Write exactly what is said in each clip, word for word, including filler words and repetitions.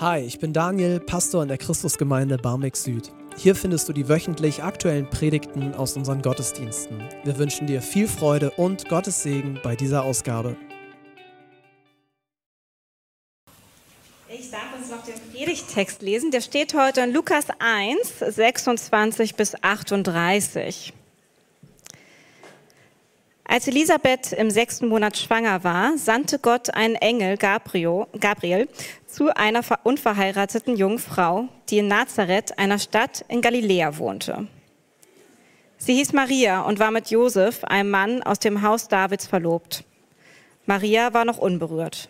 Hi, ich bin Daniel, Pastor in der Christusgemeinde Barmbek Süd. Hier findest du die wöchentlich aktuellen Predigten aus unseren Gottesdiensten. Wir wünschen dir viel Freude und Gottes Segen bei dieser Ausgabe. Ich darf uns noch den Predigttext lesen. Der steht heute in Lukas eins, sechsundzwanzig bis achtunddreißig. Als Elisabeth im sechsten Monat schwanger war, sandte Gott einen Engel, Gabriel, Gabriel, zu einer unverheirateten jungen Frau, die in Nazareth, einer Stadt in Galiläa, wohnte. Sie hieß Maria und war mit Josef, einem Mann aus dem Haus Davids, verlobt. Maria war noch unberührt.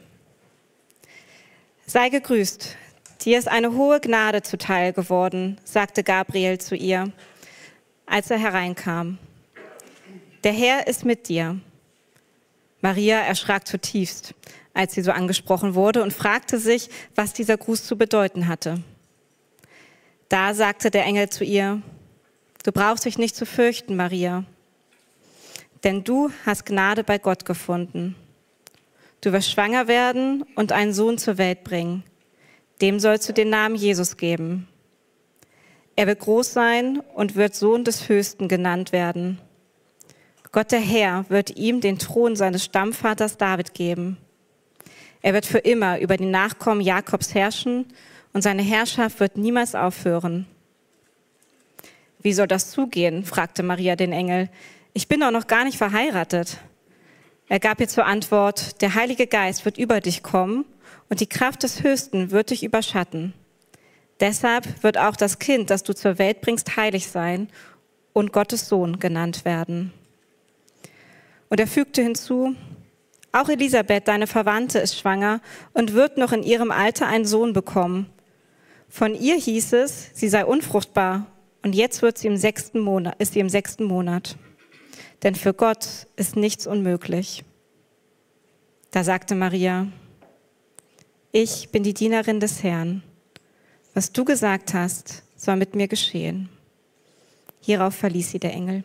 Sei gegrüßt, dir ist eine hohe Gnade zuteil geworden, sagte Gabriel zu ihr, als er hereinkam. Der Herr ist mit dir. Maria erschrak zutiefst, als sie so angesprochen wurde und fragte sich, was dieser Gruß zu bedeuten hatte. Da sagte der Engel zu ihr, du brauchst dich nicht zu fürchten, Maria, denn du hast Gnade bei Gott gefunden. Du wirst schwanger werden und einen Sohn zur Welt bringen. Dem sollst du den Namen Jesus geben. Er wird groß sein und wird Sohn des Höchsten genannt werden. Gott der Herr wird ihm den Thron seines Stammvaters David geben. Er wird für immer über die Nachkommen Jakobs herrschen und seine Herrschaft wird niemals aufhören. Wie soll das zugehen? Fragte Maria den Engel. Ich bin doch noch gar nicht verheiratet. Er gab ihr zur Antwort, der Heilige Geist wird über dich kommen und die Kraft des Höchsten wird dich überschatten. Deshalb wird auch das Kind, das du zur Welt bringst, heilig sein und Gottes Sohn genannt werden. Und er fügte hinzu, auch Elisabeth, deine Verwandte, ist schwanger und wird noch in ihrem Alter einen Sohn bekommen. Von ihr hieß es, sie sei unfruchtbar und jetzt wird sie im sechsten Monat, ist sie im sechsten Monat. Denn für Gott ist nichts unmöglich. Da sagte Maria, ich bin die Dienerin des Herrn. Was du gesagt hast, soll mit mir geschehen. Hierauf verließ sie der Engel.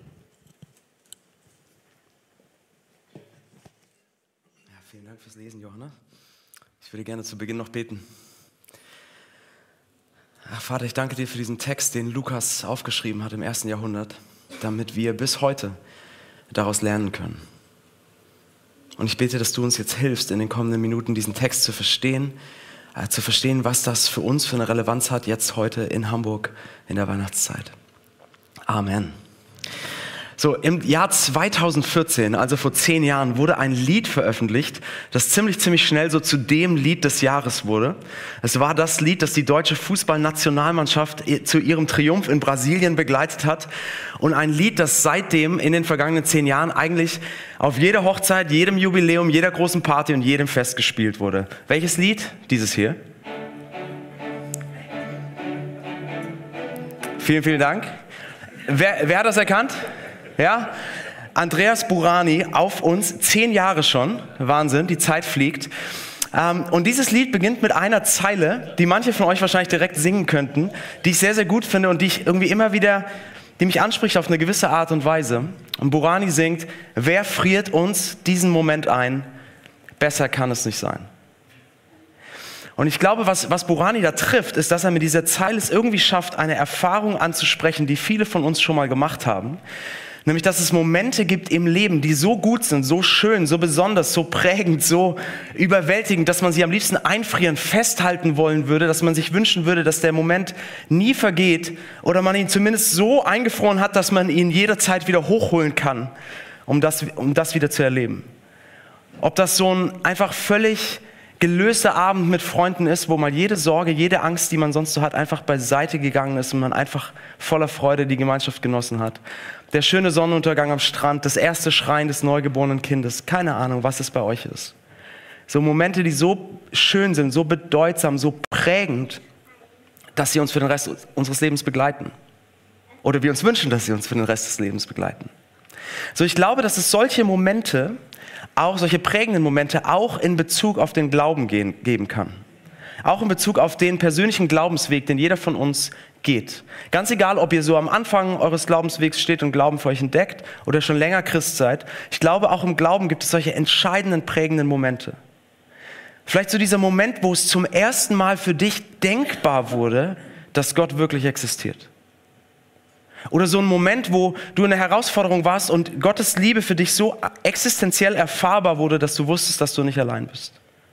Vielen Dank fürs Lesen, Johanna. Ich würde gerne zu Beginn noch beten. Ach, Vater, ich danke dir für diesen Text, den Lukas aufgeschrieben hat im ersten Jahrhundert, damit wir bis heute daraus lernen können. Und ich bete, dass du uns jetzt hilfst, in den kommenden Minuten diesen Text zu verstehen, äh, zu verstehen, was das für uns für eine Relevanz hat, jetzt heute in Hamburg in der Weihnachtszeit. Amen. So, im Jahr zweitausendvierzehn, also vor zehn Jahren, wurde ein Lied veröffentlicht, das ziemlich, ziemlich schnell so zu dem Lied des Jahres wurde. Es war das Lied, das die deutsche Fußballnationalmannschaft zu ihrem Triumph in Brasilien begleitet hat. Und ein Lied, das seitdem in den vergangenen zehn Jahren eigentlich auf jeder Hochzeit, jedem Jubiläum, jeder großen Party und jedem Fest gespielt wurde. Welches Lied? Dieses hier. Vielen, vielen Dank. Wer, wer hat das erkannt? Ja, Andreas Burani auf uns, zehn Jahre schon, Wahnsinn, die Zeit fliegt. Ähm, und dieses Lied beginnt mit einer Zeile, die manche von euch wahrscheinlich direkt singen könnten, die ich sehr, sehr gut finde und die ich irgendwie immer wieder, die mich anspricht auf eine gewisse Art und Weise. Und Burani singt, wer friert uns diesen Moment ein? Besser kann es nicht sein. Und ich glaube, was, was Burani da trifft, ist, dass er mit dieser Zeile es irgendwie schafft, eine Erfahrung anzusprechen, die viele von uns schon mal gemacht haben. Nämlich, dass es Momente gibt im Leben, die so gut sind, so schön, so besonders, so prägend, so überwältigend, dass man sie am liebsten einfrieren, festhalten wollen würde, dass man sich wünschen würde, dass der Moment nie vergeht oder man ihn zumindest so eingefroren hat, dass man ihn jederzeit wieder hochholen kann, um das, um das wieder zu erleben. Ob das so ein einfach völlig gelöster Abend mit Freunden ist, wo mal jede Sorge, jede Angst, die man sonst so hat, einfach beiseite gegangen ist und man einfach voller Freude die Gemeinschaft genossen hat. Der schöne Sonnenuntergang am Strand, das erste Schreien des neugeborenen Kindes, keine Ahnung, was es bei euch ist. So Momente, die so schön sind, so bedeutsam, so prägend, dass sie uns für den Rest unseres Lebens begleiten. Oder wir uns wünschen, dass sie uns für den Rest des Lebens begleiten. So, ich glaube, dass es solche Momente, auch solche prägenden Momente, auch in Bezug auf den Glauben gehen, geben kann. Auch in Bezug auf den persönlichen Glaubensweg, den jeder von uns geht. Ganz egal, ob ihr so am Anfang eures Glaubenswegs steht und Glauben für euch entdeckt oder schon länger Christ seid. Ich glaube, auch im Glauben gibt es solche entscheidenden, prägenden Momente. Vielleicht so dieser Moment, wo es zum ersten Mal für dich denkbar wurde, dass Gott wirklich existiert. Oder so ein Moment, wo du in einer Herausforderung warst und Gottes Liebe für dich so existenziell erfahrbar wurde, dass du wusstest, dass du nicht allein bist.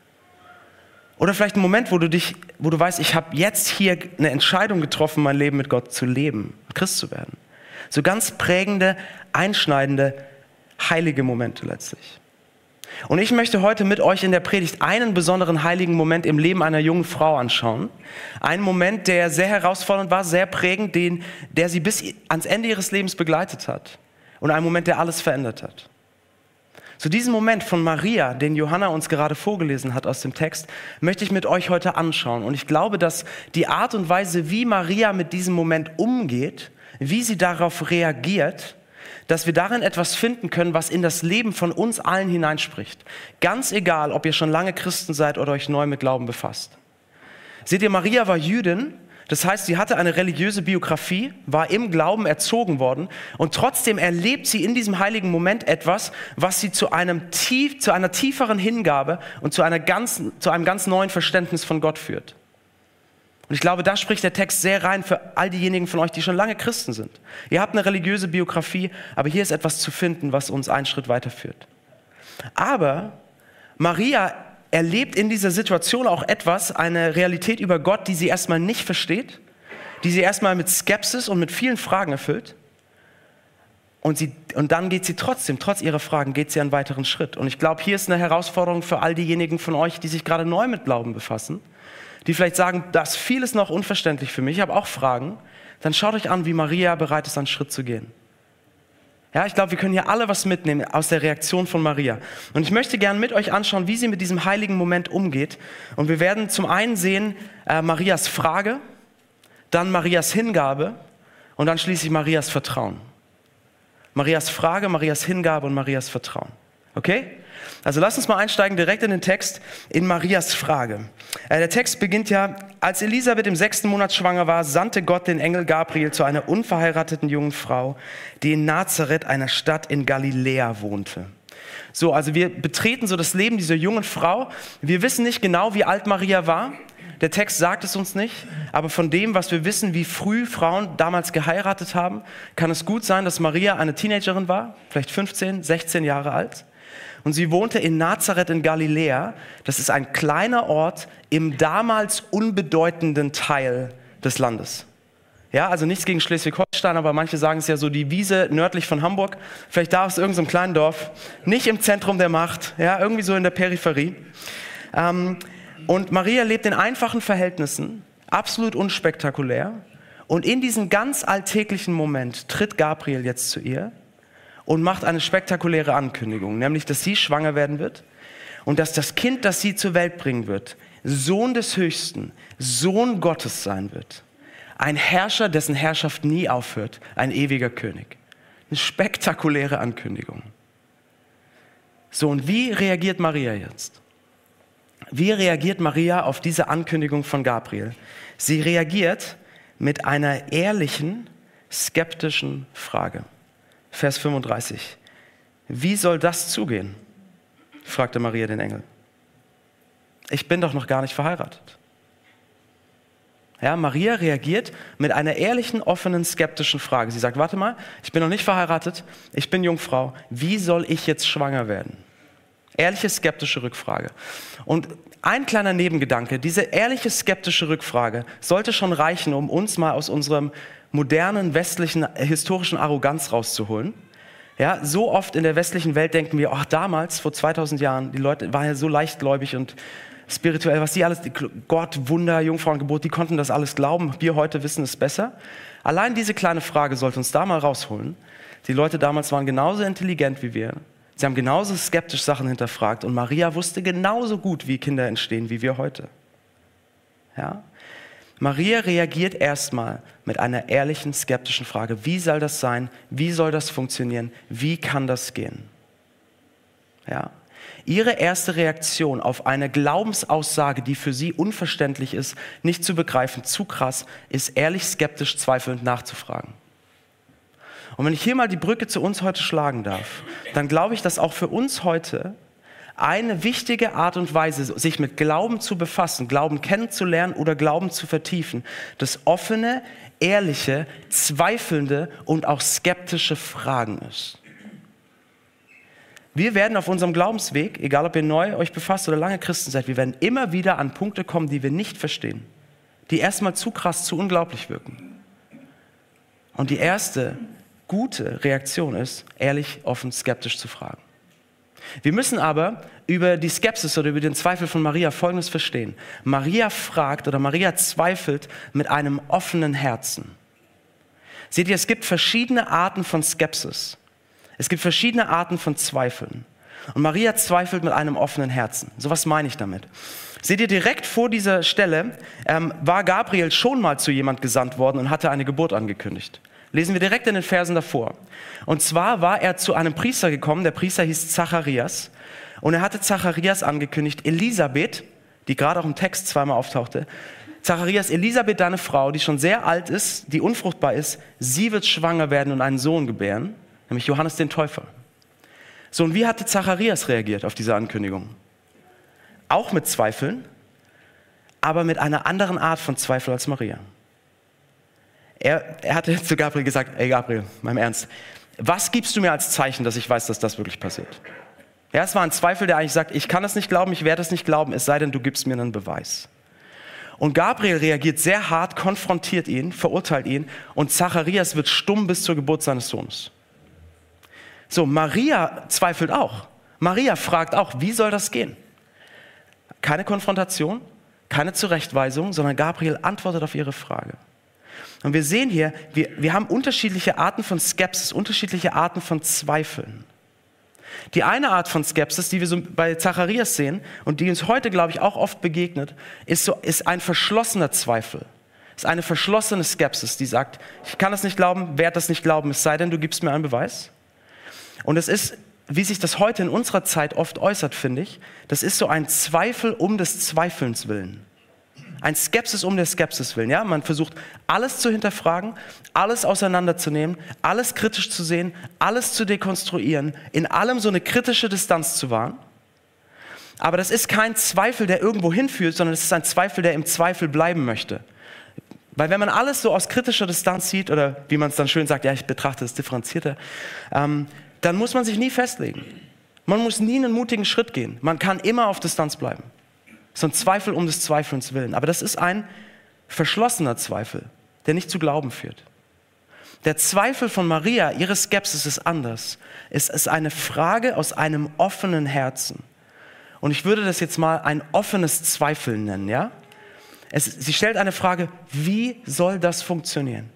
Oder vielleicht ein Moment, wo du dich, wo du weißt, ich habe jetzt hier eine Entscheidung getroffen, mein Leben mit Gott zu leben, Christ zu werden. So ganz prägende, einschneidende, heilige Momente letztlich. Und ich möchte heute mit euch in der Predigt einen besonderen heiligen Moment im Leben einer jungen Frau anschauen. Einen Moment, der sehr herausfordernd war, sehr prägend, den, der sie bis ans Ende ihres Lebens begleitet hat. Und einen Moment, der alles verändert hat. So diesen Moment von Maria, den Johanna uns gerade vorgelesen hat aus dem Text, möchte ich mit euch heute anschauen. Und ich glaube, dass die Art und Weise, wie Maria mit diesem Moment umgeht, wie sie darauf reagiert, dass wir darin etwas finden können, was in das Leben von uns allen hineinspricht. Ganz egal, ob ihr schon lange Christen seid oder euch neu mit Glauben befasst. Seht ihr, Maria war Jüdin, das heißt, sie hatte eine religiöse Biografie, war im Glauben erzogen worden und trotzdem erlebt sie in diesem heiligen Moment etwas, was sie zu einem tief, zu einer tieferen Hingabe und zu, einer ganz, zu einem ganz neuen Verständnis von Gott führt. Und ich glaube, da spricht der Text sehr rein für all diejenigen von euch, die schon lange Christen sind. Ihr habt eine religiöse Biografie, aber hier ist etwas zu finden, was uns einen Schritt weiterführt. Aber Maria erlebt in dieser Situation auch etwas, eine Realität über Gott, die sie erstmal nicht versteht, die sie erstmal mit Skepsis und mit vielen Fragen erfüllt. Und, sie, und dann geht sie trotzdem, trotz ihrer Fragen, geht sie einen weiteren Schritt. Und ich glaube, hier ist eine Herausforderung für all diejenigen von euch, die sich gerade neu mit Glauben befassen, die vielleicht sagen, das vieles noch unverständlich für mich, ich habe auch Fragen. Dann schaut euch an, wie Maria bereit ist, einen Schritt zu gehen. Ja, ich glaube, wir können hier alle was mitnehmen aus der Reaktion von Maria. Und ich möchte gerne mit euch anschauen, wie sie mit diesem heiligen Moment umgeht. Und wir werden zum einen sehen äh, Marias Frage, dann Marias Hingabe und dann schließlich Marias Vertrauen. Marias Frage, Marias Hingabe und Marias Vertrauen. Okay? Also lasst uns mal einsteigen direkt in den Text, in Marias Frage. Äh, der Text beginnt ja, als Elisabeth im sechsten Monat schwanger war, sandte Gott den Engel Gabriel zu einer unverheirateten jungen Frau, die in Nazareth, einer Stadt in Galiläa, wohnte. So, also wir betreten so das Leben dieser jungen Frau. Wir wissen nicht genau, wie alt Maria war. Der Text sagt es uns nicht, aber von dem, was wir wissen, wie früh Frauen damals geheiratet haben, kann es gut sein, dass Maria eine Teenagerin war, vielleicht fünfzehn, sechzehn Jahre alt. Und sie wohnte in Nazareth in Galiläa. Das ist ein kleiner Ort im damals unbedeutenden Teil des Landes. Ja, also nichts gegen Schleswig-Holstein, aber manche sagen es ja so, die Wiese nördlich von Hamburg. Vielleicht da aus irgendeinem kleinen Dorf, nicht im Zentrum der Macht, ja, irgendwie so in der Peripherie. Ähm, und Maria lebt in einfachen Verhältnissen, absolut unspektakulär. Und in diesem ganz alltäglichen Moment tritt Gabriel jetzt zu ihr und macht eine spektakuläre Ankündigung, nämlich, dass sie schwanger werden wird und dass das Kind, das sie zur Welt bringen wird, Sohn des Höchsten, Sohn Gottes sein wird. Ein Herrscher, dessen Herrschaft nie aufhört, ein ewiger König. Eine spektakuläre Ankündigung. So, und wie reagiert Maria jetzt? Wie reagiert Maria auf diese Ankündigung von Gabriel? Sie reagiert mit einer ehrlichen, skeptischen Frage. Vers fünfunddreißig. Wie soll das zugehen? Fragte Maria den Engel. Ich bin doch noch gar nicht verheiratet. Ja, Maria reagiert mit einer ehrlichen, offenen, skeptischen Frage. Sie sagt, warte mal, ich bin noch nicht verheiratet, ich bin Jungfrau. Wie soll ich jetzt schwanger werden? Ehrliche, skeptische Rückfrage. Und ein kleiner Nebengedanke, diese ehrliche, skeptische Rückfrage sollte schon reichen, um uns mal aus unserem modernen, westlichen, historischen Arroganz rauszuholen. Ja, so oft in der westlichen Welt denken wir, ach damals, vor zweitausend Jahren, die Leute waren ja so leichtgläubig und spirituell, was die alles, Gott, Wunder, Jungfrauengeburt, die konnten das alles glauben. Wir heute wissen es besser. Allein diese kleine Frage sollte uns da mal rausholen. Die Leute damals waren genauso intelligent wie wir. Sie haben genauso skeptisch Sachen hinterfragt und Maria wusste genauso gut, wie Kinder entstehen, wie wir heute. Ja? Maria reagiert erstmal mit einer ehrlichen, skeptischen Frage. Wie soll das sein? Wie soll das funktionieren? Wie kann das gehen? Ja. Ihre erste Reaktion auf eine Glaubensaussage, die für sie unverständlich ist, nicht zu begreifen, zu krass, ist ehrlich, skeptisch, zweifelnd nachzufragen. Und wenn ich hier mal die Brücke zu uns heute schlagen darf, dann glaube ich, dass auch für uns heute eine wichtige Art und Weise, sich mit Glauben zu befassen, Glauben kennenzulernen oder Glauben zu vertiefen, das offene, ehrliche, zweifelnde und auch skeptische Fragen ist. Wir werden auf unserem Glaubensweg, egal ob ihr neu euch befasst oder lange Christen seid, wir werden immer wieder an Punkte kommen, die wir nicht verstehen, die erstmal zu krass, zu unglaublich wirken. Und die erste gute Reaktion ist, ehrlich, offen, skeptisch zu fragen. Wir müssen aber über die Skepsis oder über den Zweifel von Maria Folgendes verstehen. Maria fragt oder Maria zweifelt mit einem offenen Herzen. Seht ihr, es gibt verschiedene Arten von Skepsis. Es gibt verschiedene Arten von Zweifeln. Und Maria zweifelt mit einem offenen Herzen. So was meine ich damit? Seht ihr, direkt vor dieser Stelle ähm, war Gabriel schon mal zu jemand gesandt worden und hatte eine Geburt angekündigt. Lesen wir direkt in den Versen davor. Und zwar war er zu einem Priester gekommen, der Priester hieß Zacharias. Und er hatte Zacharias angekündigt, Elisabeth, die gerade auch im Text zweimal auftauchte, Zacharias, Elisabeth, deine Frau, die schon sehr alt ist, die unfruchtbar ist, sie wird schwanger werden und einen Sohn gebären, nämlich Johannes den Täufer. So, und wie hatte Zacharias reagiert auf diese Ankündigung? Auch mit Zweifeln, aber mit einer anderen Art von Zweifel als Maria. Er, er hatte zu Gabriel gesagt, ey Gabriel, meinem Ernst, was gibst du mir als Zeichen, dass ich weiß, dass das wirklich passiert? Ja, es war ein Zweifel, der eigentlich sagt, ich kann es nicht glauben, ich werde es nicht glauben, es sei denn, du gibst mir einen Beweis. Und Gabriel reagiert sehr hart, konfrontiert ihn, verurteilt ihn und Zacharias wird stumm bis zur Geburt seines Sohnes. So, Maria zweifelt auch. Maria fragt auch, wie soll das gehen? Keine Konfrontation, keine Zurechtweisung, sondern Gabriel antwortet auf ihre Frage. Und wir sehen hier, wir, wir haben unterschiedliche Arten von Skepsis, unterschiedliche Arten von Zweifeln. Die eine Art von Skepsis, die wir so bei Zacharias sehen und die uns heute, glaube ich, auch oft begegnet, ist, so, ist ein verschlossener Zweifel. Ist eine verschlossene Skepsis, die sagt, ich kann das nicht glauben, werde das nicht glauben, es sei denn, du gibst mir einen Beweis. Und es ist, wie sich das heute in unserer Zeit oft äußert, finde ich, das ist so ein Zweifel um des Zweifelns willen. Ein Skepsis um der Skepsis willen. Ja? Man versucht, alles zu hinterfragen, alles auseinanderzunehmen, alles kritisch zu sehen, alles zu dekonstruieren, in allem so eine kritische Distanz zu wahren. Aber das ist kein Zweifel, der irgendwo hinführt, sondern es ist ein Zweifel, der im Zweifel bleiben möchte. Weil wenn man alles so aus kritischer Distanz sieht, oder wie man es dann schön sagt, ja, ich betrachte es differenzierter, ähm, dann muss man sich nie festlegen. Man muss nie einen mutigen Schritt gehen. Man kann immer auf Distanz bleiben. So ein Zweifel um des Zweifelns willen. Aber das ist ein verschlossener Zweifel, der nicht zu Glauben führt. Der Zweifel von Maria, ihre Skepsis ist anders. Es ist eine Frage aus einem offenen Herzen. Und ich würde das jetzt mal ein offenes Zweifeln nennen, ja? Es, sie stellt eine Frage, wie soll das funktionieren?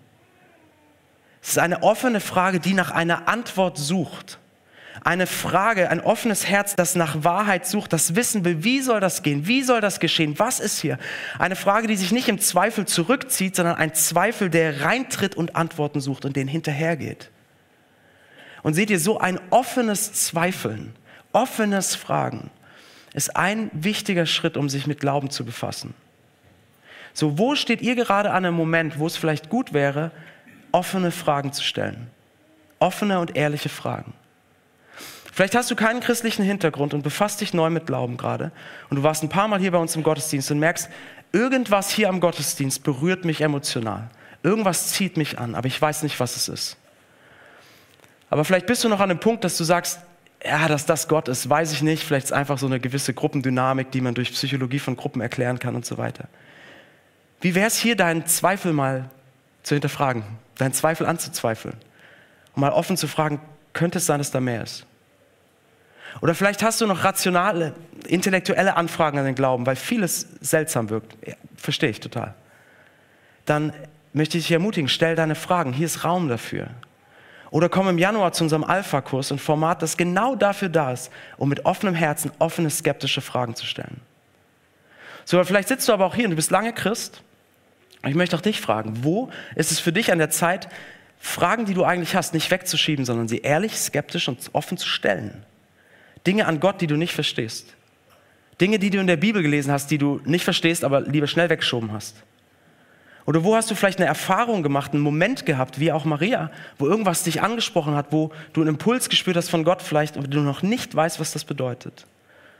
Es ist eine offene Frage, die nach einer Antwort sucht. Eine Frage, ein offenes Herz, das nach Wahrheit sucht, das wissen will, wie soll das gehen, wie soll das geschehen, was ist hier? Eine Frage, die sich nicht im Zweifel zurückzieht, sondern ein Zweifel, der reintritt und Antworten sucht und den hinterhergeht. Und seht ihr, so ein offenes Zweifeln, offenes Fragen ist ein wichtiger Schritt, um sich mit Glauben zu befassen. So, wo steht ihr gerade an einem Moment, wo es vielleicht gut wäre, offene Fragen zu stellen? Offene und ehrliche Fragen. Vielleicht hast du keinen christlichen Hintergrund und befasst dich neu mit Glauben gerade und du warst ein paar Mal hier bei uns im Gottesdienst und merkst, irgendwas hier am Gottesdienst berührt mich emotional. Irgendwas zieht mich an, aber ich weiß nicht, was es ist. Aber vielleicht bist du noch an dem Punkt, dass du sagst, ja, dass das Gott ist, weiß ich nicht. Vielleicht ist es einfach so eine gewisse Gruppendynamik, die man durch Psychologie von Gruppen erklären kann und so weiter. Wie wäre es hier, deinen Zweifel mal zu hinterfragen, deinen Zweifel anzuzweifeln und mal offen zu fragen, könnte es sein, dass da mehr ist? Oder vielleicht hast du noch rationale, intellektuelle Anfragen an den Glauben, weil vieles seltsam wirkt. Ja, verstehe ich total. Dann möchte ich dich ermutigen, stell deine Fragen, hier ist Raum dafür. Oder komm im Januar zu unserem Alpha-Kurs, ein Format, das genau dafür da ist, um mit offenem Herzen offene, skeptische Fragen zu stellen. So, vielleicht sitzt du aber auch hier und du bist lange Christ. Ich möchte auch dich fragen, wo ist es für dich an der Zeit, Fragen, die du eigentlich hast, nicht wegzuschieben, sondern sie ehrlich, skeptisch und offen zu stellen? Dinge an Gott, die du nicht verstehst. Dinge, die du in der Bibel gelesen hast, die du nicht verstehst, aber lieber schnell weggeschoben hast. Oder wo hast du vielleicht eine Erfahrung gemacht, einen Moment gehabt, wie auch Maria, wo irgendwas dich angesprochen hat, wo du einen Impuls gespürt hast von Gott vielleicht, aber du noch nicht weißt, was das bedeutet.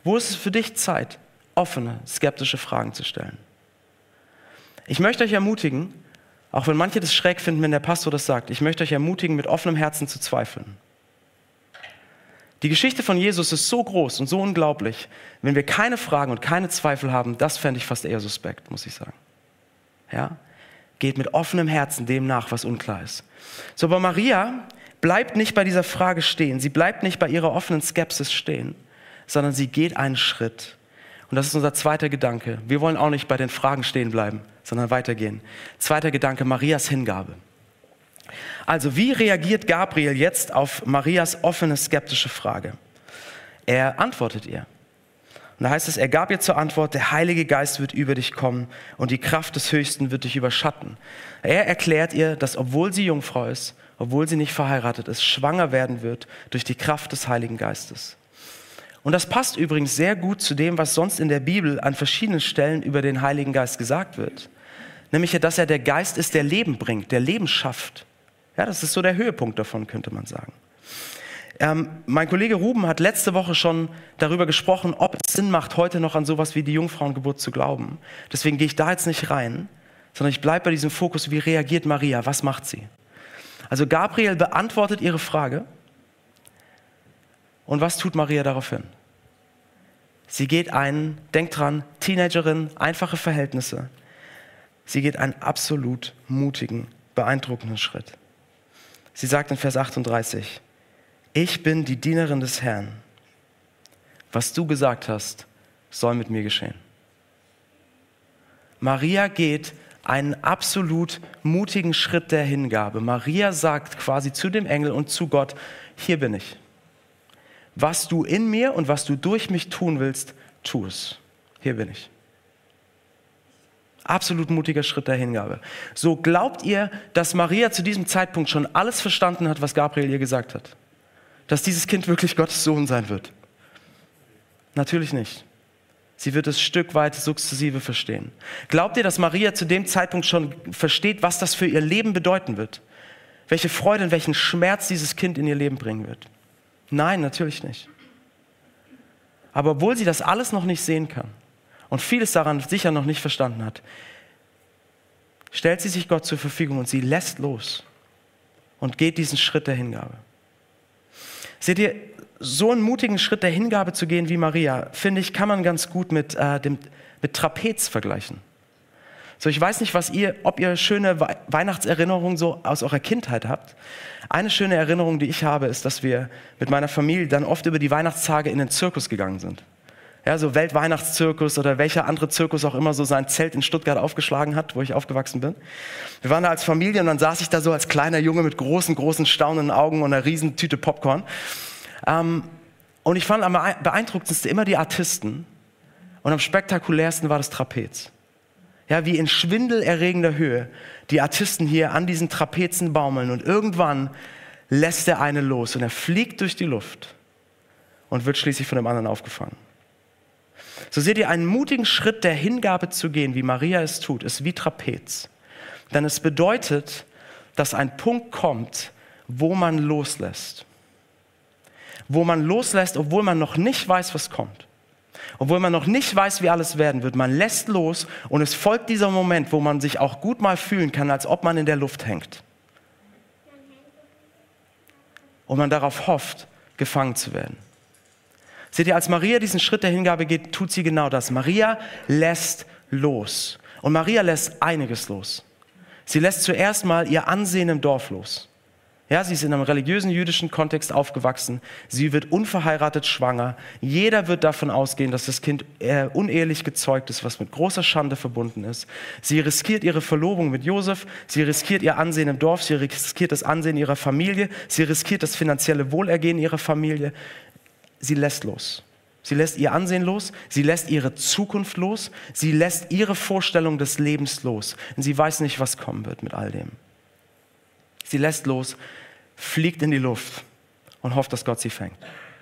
Wo ist es für dich Zeit, offene, skeptische Fragen zu stellen? Ich möchte euch ermutigen, auch wenn manche das schräg finden, wenn der Pastor das sagt, ich möchte euch ermutigen, mit offenem Herzen zu zweifeln. Die Geschichte von Jesus ist so groß und so unglaublich. Wenn wir keine Fragen und keine Zweifel haben, das fände ich fast eher suspekt, muss ich sagen. Ja? Geht mit offenem Herzen dem nach, was unklar ist. So, aber Maria bleibt nicht bei dieser Frage stehen. Sie bleibt nicht bei ihrer offenen Skepsis stehen, sondern sie geht einen Schritt. Und das ist unser zweiter Gedanke. Wir wollen auch nicht bei den Fragen stehen bleiben, sondern weitergehen. Zweiter Gedanke, Marias Hingabe. Also, wie reagiert Gabriel jetzt auf Marias offene, skeptische Frage? Er antwortet ihr. Und da heißt es, er gab ihr zur Antwort, der Heilige Geist wird über dich kommen und die Kraft des Höchsten wird dich überschatten. Er erklärt ihr, dass obwohl sie Jungfrau ist, obwohl sie nicht verheiratet ist, schwanger werden wird durch die Kraft des Heiligen Geistes. Und das passt übrigens sehr gut zu dem, was sonst in der Bibel an verschiedenen Stellen über den Heiligen Geist gesagt wird. Nämlich, dass er der Geist ist, der Leben bringt, der Leben schafft. Ja, das ist so der Höhepunkt davon, könnte man sagen. Ähm, mein Kollege Ruben hat letzte Woche schon darüber gesprochen, ob es Sinn macht, heute noch an sowas wie die Jungfrauengeburt zu glauben. Deswegen gehe ich da jetzt nicht rein, sondern ich bleibe bei diesem Fokus, wie reagiert Maria, was macht sie? Also Gabriel beantwortet ihre Frage. Und was tut Maria daraufhin? Sie geht einen, denkt dran, Teenagerin, einfache Verhältnisse. Sie geht einen absolut mutigen, beeindruckenden Schritt. Sie sagt in Vers achtunddreißig, ich bin die Dienerin des Herrn. Was du gesagt hast, soll mit mir geschehen. Maria geht einen absolut mutigen Schritt der Hingabe. Maria sagt quasi zu dem Engel und zu Gott, hier bin ich. Was du in mir und was du durch mich tun willst, tu es. Hier bin ich. Absolut mutiger Schritt der Hingabe. So, glaubt ihr, dass Maria zu diesem Zeitpunkt schon alles verstanden hat, was Gabriel ihr gesagt hat? Dass dieses Kind wirklich Gottes Sohn sein wird? Natürlich nicht. Sie wird es Stück weit sukzessive verstehen. Glaubt ihr, dass Maria zu dem Zeitpunkt schon versteht, was das für ihr Leben bedeuten wird? Welche Freude und welchen Schmerz dieses Kind in ihr Leben bringen wird? Nein, natürlich nicht. Aber obwohl sie das alles noch nicht sehen kann und vieles daran sicher noch nicht verstanden hat, stellt sie sich Gott zur Verfügung und sie lässt los und geht diesen Schritt der Hingabe. Seht ihr, so einen mutigen Schritt der Hingabe zu gehen wie Maria, finde ich, kann man ganz gut mit, äh, dem, mit Trapez vergleichen. So, ich weiß nicht, was ihr, ob ihr schöne We- Weihnachtserinnerungen so aus eurer Kindheit habt. Eine schöne Erinnerung, die ich habe, ist, dass wir mit meiner Familie dann oft über die Weihnachtstage in den Zirkus gegangen sind. Ja, so Weltweihnachtszirkus oder welcher andere Zirkus auch immer so sein Zelt in Stuttgart aufgeschlagen hat, wo ich aufgewachsen bin. Wir waren da als Familie und dann saß ich da so als kleiner Junge mit großen, großen, staunenden Augen und einer riesen Tüte Popcorn. Ähm, und ich fand am beeindruckendsten immer die Artisten und am spektakulärsten war das Trapez. Ja, wie in schwindelerregender Höhe die Artisten hier an diesen Trapezen baumeln und irgendwann lässt der eine los und er fliegt durch die Luft und wird schließlich von dem anderen aufgefangen. So seht ihr, einen mutigen Schritt der Hingabe zu gehen, wie Maria es tut, ist wie Trapez. Denn es bedeutet, dass ein Punkt kommt, wo man loslässt. Wo man loslässt, obwohl man noch nicht weiß, was kommt. Obwohl man noch nicht weiß, wie alles werden wird. Man lässt los und es folgt dieser Moment, wo man sich auch gut mal fühlen kann, als ob man in der Luft hängt. Und man darauf hofft, gefangen zu werden. Seht ihr, als Maria diesen Schritt der Hingabe geht, tut sie genau das. Maria lässt los. Und Maria lässt einiges los. Sie lässt zuerst mal ihr Ansehen im Dorf los. Ja, sie ist in einem religiösen jüdischen Kontext aufgewachsen. Sie wird unverheiratet schwanger. Jeder wird davon ausgehen, dass das Kind äh, unehelich gezeugt ist, was mit großer Schande verbunden ist. Sie riskiert ihre Verlobung mit Josef. Sie riskiert ihr Ansehen im Dorf. Sie riskiert das Ansehen ihrer Familie. Sie riskiert das finanzielle Wohlergehen ihrer Familie. Sie lässt los. Sie lässt ihr Ansehen los. Sie lässt ihre Zukunft los. Sie lässt ihre Vorstellung des Lebens los. Und sie weiß nicht, was kommen wird mit all dem. Sie lässt los, fliegt in die Luft und hofft, dass Gott sie fängt.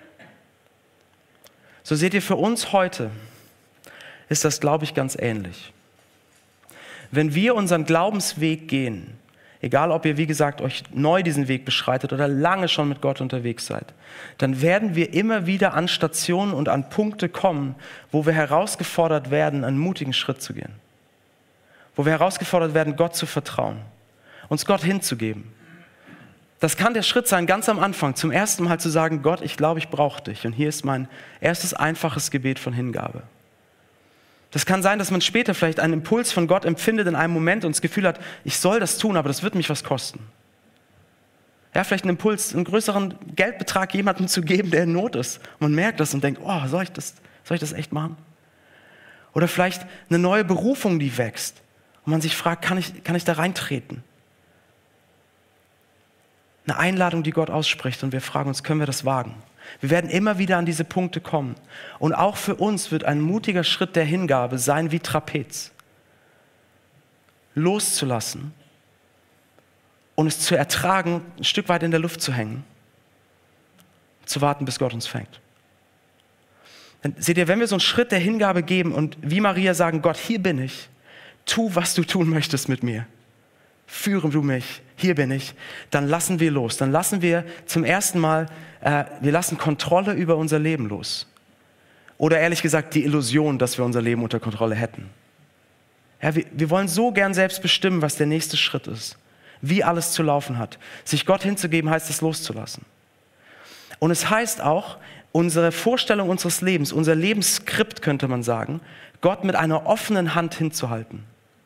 So seht ihr, für uns heute ist das, glaube ich, ganz ähnlich. Wenn wir unseren Glaubensweg gehen, egal ob ihr, wie gesagt, euch neu diesen Weg beschreitet oder lange schon mit Gott unterwegs seid, dann werden wir immer wieder an Stationen und an Punkte kommen, wo wir herausgefordert werden, einen mutigen Schritt zu gehen. Wo wir herausgefordert werden, Gott zu vertrauen, uns Gott hinzugeben. Das kann der Schritt sein, ganz am Anfang, zum ersten Mal zu sagen, Gott, ich glaube, ich brauche dich. Und hier ist mein erstes einfaches Gebet von Hingabe. Das kann sein, dass man später vielleicht einen Impuls von Gott empfindet in einem Moment und das Gefühl hat, ich soll das tun, aber das wird mich was kosten. Ja, vielleicht einen Impuls, einen größeren Geldbetrag jemandem zu geben, der in Not ist. Und man merkt das und denkt, oh, soll ich das, soll ich das echt machen? Oder vielleicht eine neue Berufung, die wächst. Und man sich fragt, kann ich, kann ich da reintreten? Eine Einladung, die Gott ausspricht und wir fragen uns, können wir das wagen? Wir werden immer wieder an diese Punkte kommen. Und auch für uns wird ein mutiger Schritt der Hingabe sein wie Trapez. Loszulassen und es zu ertragen, ein Stück weit in der Luft zu hängen. Zu warten, bis Gott uns fängt. Denn, seht ihr, wenn wir so einen Schritt der Hingabe geben und wie Maria sagen, Gott, hier bin ich, tu, was du tun möchtest mit mir. Führe du mich, hier bin ich, dann lassen wir los. Dann lassen wir zum ersten Mal, äh, wir lassen Kontrolle über unser Leben los. Oder ehrlich gesagt die Illusion, dass wir unser Leben unter Kontrolle hätten. Ja, wir, wir wollen so gern selbst bestimmen, was der nächste Schritt ist. Wie alles zu laufen hat. Sich Gott hinzugeben, heißt es loszulassen. Und es heißt auch, unsere Vorstellung unseres Lebens, unser Lebensskript könnte man sagen, Gott mit einer offenen Hand hinzuhalten.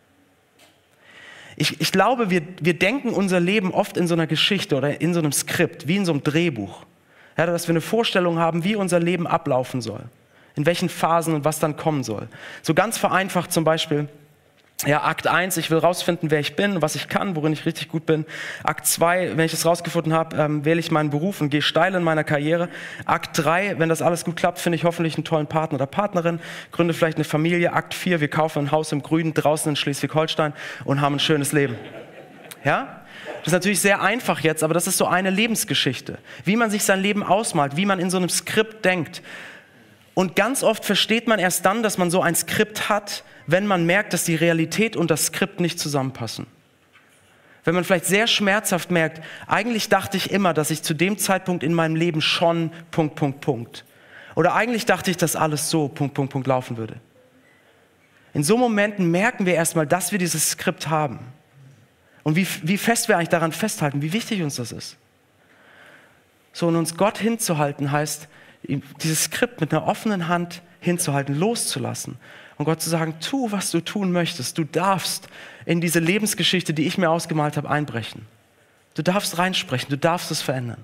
Ich, ich glaube, wir, wir denken unser Leben oft in so einer Geschichte oder in so einem Skript, wie in so einem Drehbuch. Ja, dass wir eine Vorstellung haben, wie unser Leben ablaufen soll, in welchen Phasen und was dann kommen soll. So ganz vereinfacht zum Beispiel, ja, Akt eins, ich will rausfinden, wer ich bin, was ich kann, worin ich richtig gut bin. Akt zwei, wenn ich das rausgefunden habe, ähm, wähle ich meinen Beruf und gehe steil in meiner Karriere. Akt drei, wenn das alles gut klappt, finde ich hoffentlich einen tollen Partner oder Partnerin, gründe vielleicht eine Familie. Akt vier, wir kaufen ein Haus im Grünen draußen in Schleswig-Holstein und haben ein schönes Leben. Ja? Das ist natürlich sehr einfach jetzt, aber das ist so eine Lebensgeschichte. Wie man sich sein Leben ausmalt, wie man in so einem Skript denkt. Und ganz oft versteht man erst dann, dass man so ein Skript hat, wenn man merkt, dass die Realität und das Skript nicht zusammenpassen. Wenn man vielleicht sehr schmerzhaft merkt, eigentlich dachte ich immer, dass ich zu dem Zeitpunkt in meinem Leben schon Punkt, Punkt, Punkt. Oder eigentlich dachte ich, dass alles so Punkt, Punkt, Punkt laufen würde. In so Momenten merken wir erstmal, dass wir dieses Skript haben. Und wie, wie fest wir eigentlich daran festhalten, wie wichtig uns das ist. So, und uns Gott hinzuhalten heißt, dieses Skript mit einer offenen Hand hinzuhalten, loszulassen und Gott zu sagen, tu, was du tun möchtest. Du darfst in diese Lebensgeschichte, die ich mir ausgemalt habe, einbrechen. Du darfst reinsprechen, du darfst es verändern.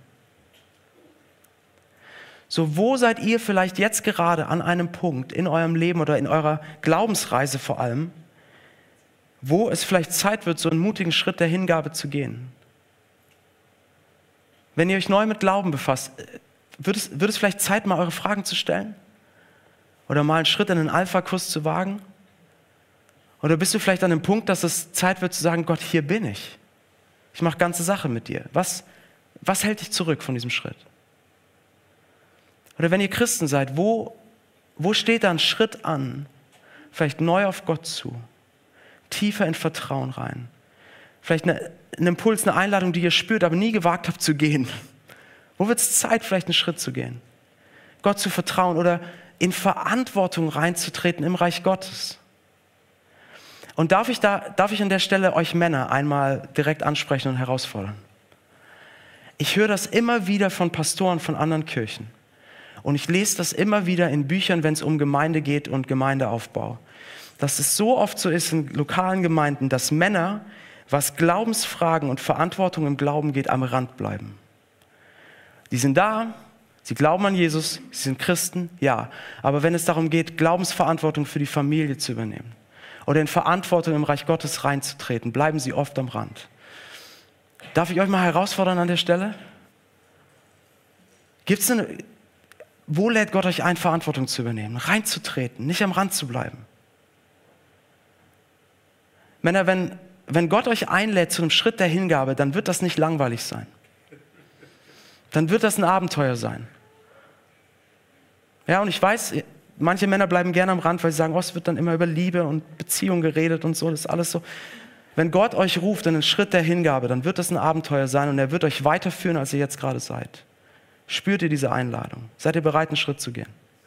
So, wo seid ihr vielleicht jetzt gerade an einem Punkt in eurem Leben oder in eurer Glaubensreise vor allem, wo es vielleicht Zeit wird, so einen mutigen Schritt der Hingabe zu gehen? Wenn ihr euch neu mit Glauben befasst, Wird es, wird es vielleicht Zeit, mal eure Fragen zu stellen? Oder mal einen Schritt in den Alpha-Kurs zu wagen? Oder bist du vielleicht an dem Punkt, dass es Zeit wird zu sagen, Gott, hier bin ich. Ich mache ganze Sache mit dir. Was, was hält dich zurück von diesem Schritt? Oder wenn ihr Christen seid, wo, wo steht da ein Schritt an? Vielleicht neu auf Gott zu. Tiefer in Vertrauen rein. Vielleicht eine, ein Impuls, eine Einladung, die ihr spürt, aber nie gewagt habt zu gehen. Wo wird es Zeit, vielleicht einen Schritt zu gehen? Gott zu vertrauen oder in Verantwortung reinzutreten im Reich Gottes. Und darf ich, da, darf ich an der Stelle euch Männer einmal direkt ansprechen und herausfordern? Ich höre das immer wieder von Pastoren von anderen Kirchen. Und ich lese das immer wieder in Büchern, wenn es um Gemeinde geht und Gemeindeaufbau. Dass es so oft so ist in lokalen Gemeinden, dass Männer, was Glaubensfragen und Verantwortung im Glauben geht, am Rand bleiben. Die sind da, sie glauben an Jesus, sie sind Christen, ja. Aber wenn es darum geht, Glaubensverantwortung für die Familie zu übernehmen oder in Verantwortung im Reich Gottes reinzutreten, bleiben sie oft am Rand. Darf ich euch mal herausfordern an der Stelle? Gibt's eine, wo lädt Gott euch ein, Verantwortung zu übernehmen, reinzutreten, nicht am Rand zu bleiben? Männer, wenn, wenn Gott euch einlädt zu einem Schritt der Hingabe, dann wird das nicht langweilig sein. Dann wird das ein Abenteuer sein. Ja, und ich weiß, manche Männer bleiben gerne am Rand, weil sie sagen, oh, es wird dann immer über Liebe und Beziehung geredet und so, das ist alles so. wenn Gott euch ruft in einen Schritt der Hingabe, dann wird das ein Abenteuer sein und er wird euch weiterführen, als ihr jetzt gerade seid. Spürt ihr diese Einladung? Seid ihr bereit, einen Schritt zu gehen?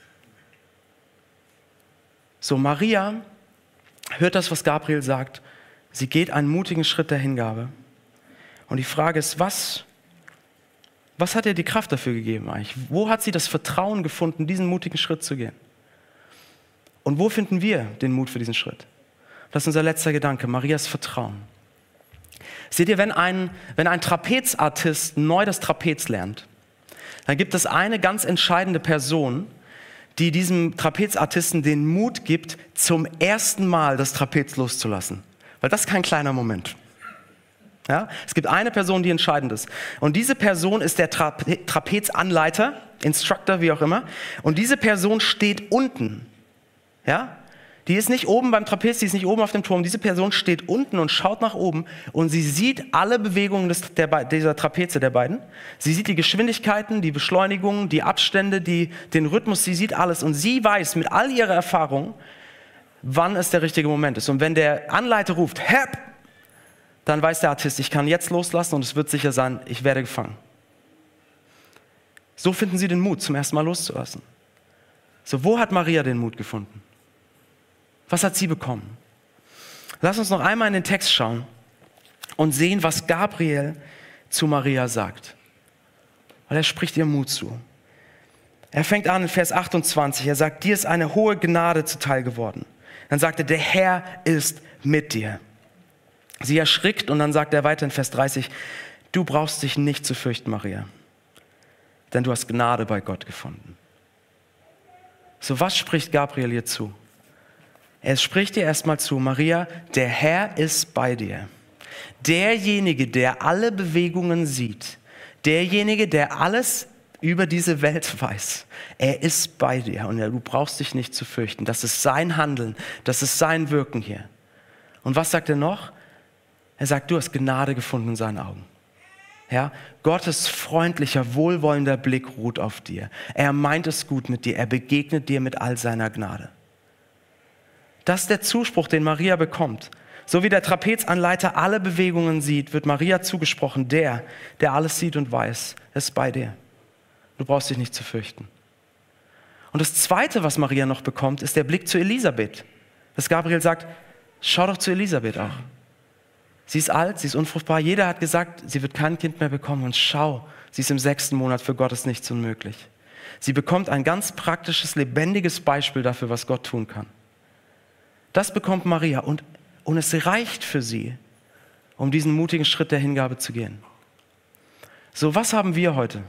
So, Maria hört das, was Gabriel sagt. Sie geht einen mutigen Schritt der Hingabe. Und die Frage ist, was, was hat ihr die Kraft dafür gegeben eigentlich? Wo hat sie das Vertrauen gefunden, diesen mutigen Schritt zu gehen? Und wo finden wir den Mut für diesen Schritt? Das ist unser letzter Gedanke, Marias Vertrauen. Seht ihr, wenn ein, wenn ein Trapezartist neu das Trapez lernt, dann gibt es eine ganz entscheidende Person, die diesem Trapezartisten den Mut gibt, zum ersten Mal das Trapez loszulassen. Weil das ist kein kleiner Moment. Ja? Es gibt eine Person, die entscheidend ist. Und diese Person ist der Trape- Trapezanleiter, Instructor, wie auch immer. Und diese Person steht unten. Ja? Die ist nicht oben beim Trapez, die ist nicht oben auf dem Turm. Diese Person steht unten und schaut nach oben und sie sieht alle Bewegungen des, der, dieser Trapeze der beiden. Sie sieht die Geschwindigkeiten, die Beschleunigungen, die Abstände, die, den Rhythmus, sie sieht alles. Und sie weiß mit all ihrer Erfahrung, wann es der richtige Moment ist. Und wenn der Anleiter ruft, Help, dann weiß der Artist, ich kann jetzt loslassen und es wird sicher sein, ich werde gefangen. So finden sie den Mut, zum ersten Mal loszulassen. So, wo hat Maria den Mut gefunden? Was hat sie bekommen? Lass uns noch einmal in den Text schauen und sehen, was Gabriel zu Maria sagt. Weil er spricht ihr Mut zu. Er fängt an in Vers achtundzwanzig. Er sagt, dir ist eine hohe Gnade zuteil geworden. Dann sagt er, der Herr ist mit dir. Sie erschrickt und dann sagt er weiter in Vers dreißig, du brauchst dich nicht zu fürchten, Maria, denn du hast Gnade bei Gott gefunden. So, was spricht Gabriel ihr zu? Er spricht dir erstmal zu, Maria, der Herr ist bei dir. Derjenige, der alle Bewegungen sieht, derjenige, der alles über diese Welt weiß, er ist bei dir und du brauchst dich nicht zu fürchten. Das ist sein Handeln, das ist sein Wirken hier. Und was sagt er noch? Er sagt, du hast Gnade gefunden in seinen Augen. Ja, Gottes freundlicher, wohlwollender Blick ruht auf dir. Er meint es gut mit dir, er begegnet dir mit all seiner Gnade. Das ist der Zuspruch, den Maria bekommt. So wie der Trapezanleiter alle Bewegungen sieht, wird Maria zugesprochen, der, der alles sieht und weiß, ist bei dir. Du brauchst dich nicht zu fürchten. Und das Zweite, was Maria noch bekommt, ist der Blick zu Elisabeth. Dass Gabriel sagt, schau doch zu Elisabeth auch. Sie ist alt, sie ist unfruchtbar. Jeder hat gesagt, sie wird kein Kind mehr bekommen. Und schau, sie ist im sechsten Monat, für Gott ist nichts unmöglich. Sie bekommt ein ganz praktisches, lebendiges Beispiel dafür, was Gott tun kann. Das bekommt Maria und, und es reicht für sie, um diesen mutigen Schritt der Hingabe zu gehen. So, was haben wir heute?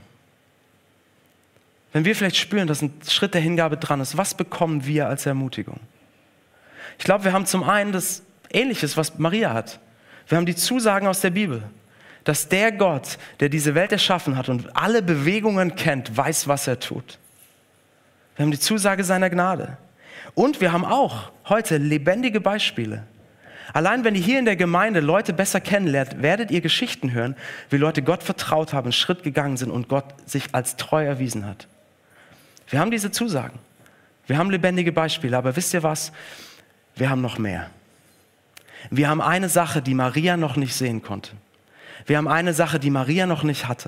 Wenn wir vielleicht spüren, dass ein Schritt der Hingabe dran ist, was bekommen wir als Ermutigung? Ich glaube, wir haben zum einen das Ähnliches, was Maria hat. Wir haben die Zusagen aus der Bibel, dass der Gott, der diese Welt erschaffen hat und alle Bewegungen kennt, weiß, was er tut. Wir haben die Zusage seiner Gnade. Und wir haben auch heute lebendige Beispiele. Allein wenn ihr hier in der Gemeinde Leute besser kennenlernt, werdet ihr Geschichten hören, wie Leute Gott vertraut haben, einen Schritt gegangen sind und Gott sich als treu erwiesen hat. Wir haben diese Zusagen. Wir haben lebendige Beispiele, aber wisst ihr was? Wir haben noch mehr. Wir haben eine Sache, die Maria noch nicht sehen konnte. Wir haben eine Sache, die Maria noch nicht hatte.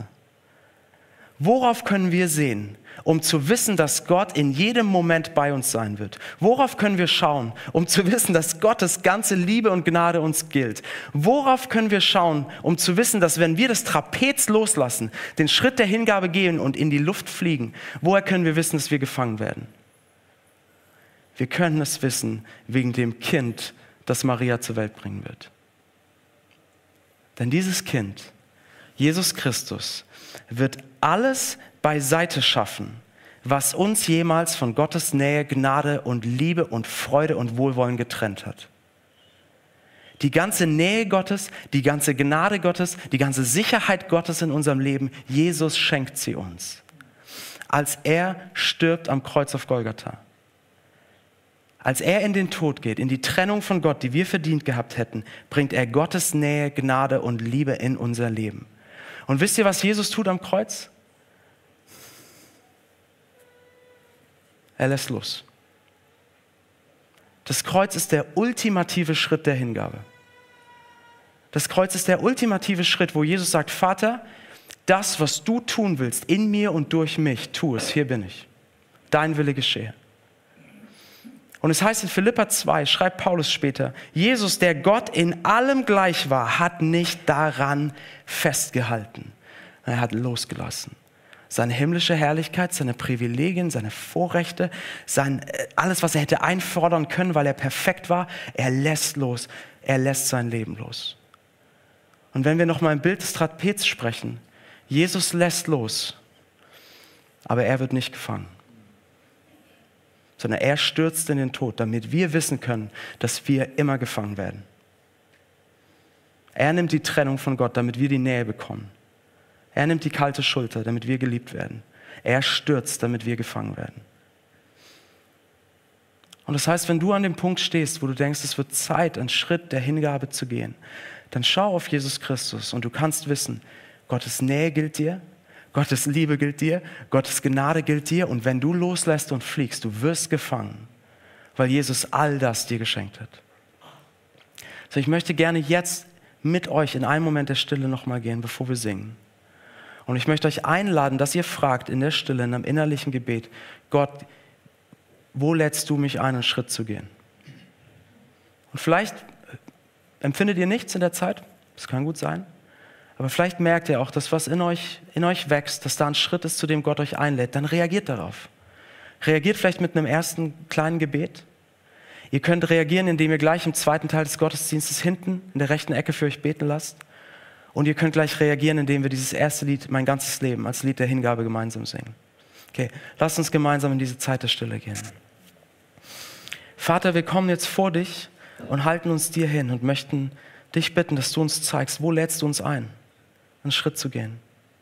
Worauf können wir sehen, um zu wissen, dass Gott in jedem Moment bei uns sein wird? Worauf können wir schauen, um zu wissen, dass Gottes ganze Liebe und Gnade uns gilt? Worauf können wir schauen, um zu wissen, dass wenn wir das Trapez loslassen, den Schritt der Hingabe gehen und in die Luft fliegen, woher können wir wissen, dass wir gefangen werden? Wir können es wissen wegen dem Kind, das Maria zur Welt bringen wird. Denn dieses Kind, Jesus Christus, wird alles beiseite schaffen, was uns jemals von Gottes Nähe, Gnade und Liebe und Freude und Wohlwollen getrennt hat. Die ganze Nähe Gottes, die ganze Gnade Gottes, die ganze Sicherheit Gottes in unserem Leben, Jesus schenkt sie uns. Als er stirbt am Kreuz auf Golgatha. Als er in den Tod geht, in die Trennung von Gott, die wir verdient gehabt hätten, bringt er Gottes Nähe, Gnade und Liebe in unser Leben. Und wisst ihr, was Jesus tut am Kreuz? Er lässt los. Das Kreuz ist der ultimative Schritt der Hingabe. Das Kreuz ist der ultimative Schritt, wo Jesus sagt, Vater, das, was du tun willst, in mir und durch mich, tu es, hier bin ich. Dein Wille geschehe. Und es heißt in Philipper zwei, schreibt Paulus später, Jesus, der Gott in allem gleich war, hat nicht daran festgehalten. Er hat losgelassen. Seine himmlische Herrlichkeit, seine Privilegien, seine Vorrechte, sein, alles, was er hätte einfordern können, weil er perfekt war, er lässt los. Er lässt sein Leben los. Und wenn wir nochmal im Bild des Trapez sprechen, Jesus lässt los, aber er wird nicht gefangen. Sondern er stürzt in den Tod, damit wir wissen können, dass wir immer gefangen werden. Er nimmt die Trennung von Gott, damit wir die Nähe bekommen. Er nimmt die kalte Schulter, damit wir geliebt werden. Er stürzt, damit wir gefangen werden. Und das heißt, wenn du an dem Punkt stehst, wo du denkst, es wird Zeit, einen Schritt der Hingabe zu gehen, dann schau auf Jesus Christus und du kannst wissen, Gottes Nähe gilt dir, Gottes Liebe gilt dir, Gottes Gnade gilt dir und wenn du loslässt und fliegst, du wirst gefangen, weil Jesus all das dir geschenkt hat. So, ich möchte gerne jetzt mit euch in einen Moment der Stille nochmal gehen, bevor wir singen. Und ich möchte euch einladen, dass ihr fragt in der Stille, in einem innerlichen Gebet, Gott, wo lädst du mich ein, einen Schritt zu gehen? Und vielleicht empfindet ihr nichts in der Zeit, das kann gut sein, aber vielleicht merkt ihr auch, dass was in euch, in euch wächst, dass da ein Schritt ist, zu dem Gott euch einlädt, dann reagiert darauf. Reagiert vielleicht mit einem ersten kleinen Gebet. Ihr könnt reagieren, indem ihr gleich im zweiten Teil des Gottesdienstes hinten in der rechten Ecke für euch beten lasst. Und ihr könnt gleich reagieren, indem wir dieses erste Lied, Mein ganzes Leben, als Lied der Hingabe gemeinsam singen. Okay, lasst uns gemeinsam in diese Zeit der Stille gehen. Vater, wir kommen jetzt vor dich und halten uns dir hin und möchten dich bitten, dass du uns zeigst, wo lädst du uns ein, einen Schritt zu gehen.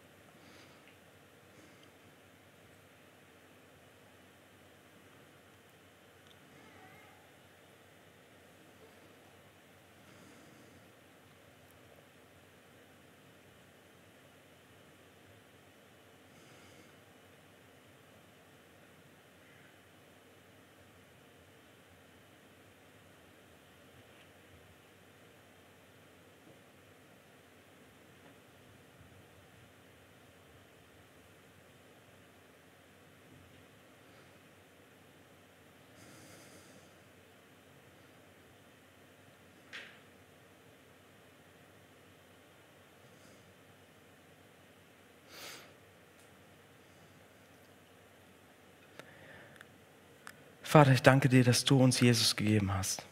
Vater, ich danke dir, dass du uns Jesus gegeben hast.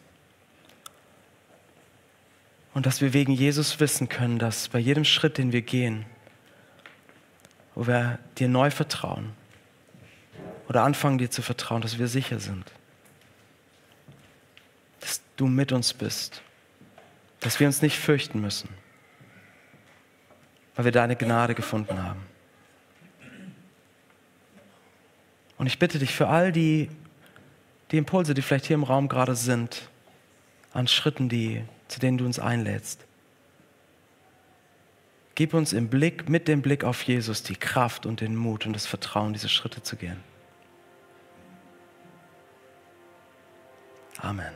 Und dass wir wegen Jesus wissen können, dass bei jedem Schritt, den wir gehen, wo wir dir neu vertrauen oder anfangen, dir zu vertrauen, dass wir sicher sind. Dass du mit uns bist. Dass wir uns nicht fürchten müssen, weil wir deine Gnade gefunden haben. Und ich bitte dich für all die Die Impulse, die vielleicht hier im Raum gerade sind, an Schritten, die, zu denen du uns einlädst. Gib uns im Blick, mit dem Blick auf Jesus, die Kraft und den Mut und das Vertrauen, diese Schritte zu gehen. Amen.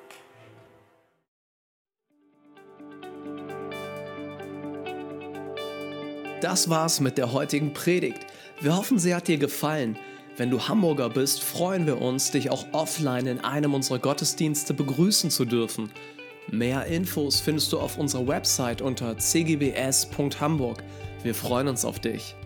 Das war's mit der heutigen Predigt. Wir hoffen, sie hat dir gefallen. Wenn du Hamburger bist, freuen wir uns, dich auch offline in einem unserer Gottesdienste begrüßen zu dürfen. Mehr Infos findest du auf unserer Website unter c g b s punkt hamburg. Wir freuen uns auf dich.